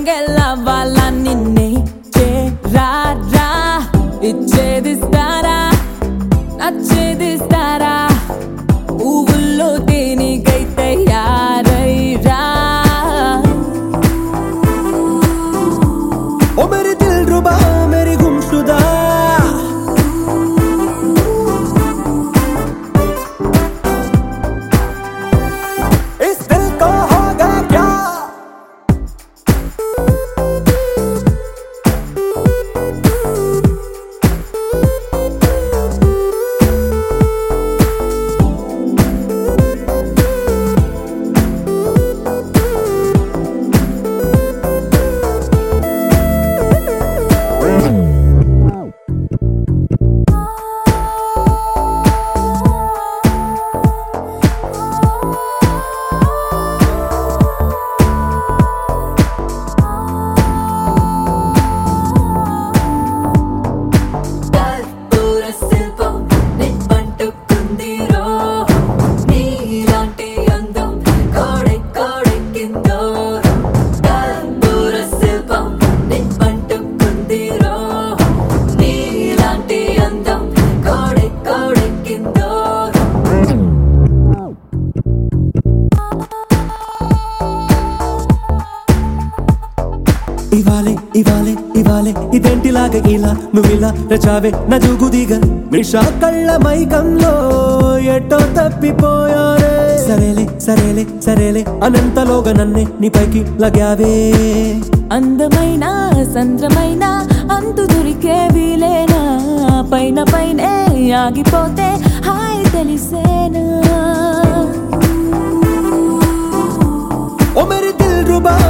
లాగెళ్ళవాళ్ళ నిన్నే చేరారా ఇచ్చేదిస్తారా నచ్చేదిస్తారా పువ్వుల్లో దేనికైతే యారైరా ओ मेरे दिल रुबा मेरी गुमशुदा इस दिल को होगा क्या ఇవాలే ఇవాలే ఇవాలే ఇదేంటిలాగా ఇలా నువ్విలా రచావే నా జుగుదిగా మిషా కళ్ళ మైకంలో ఎటో తప్పిపోయారే సరేలే సరేలే సరేలే అనంతలోగా నన్నే నీ పైకి లగావే అందమైన సంద్రమైన అంతు దొరికే వీలేనా పైన పైనే ఆగిపోతే హాయ్ తెలిసేనా ఓ మేరీ దిల్ రుబా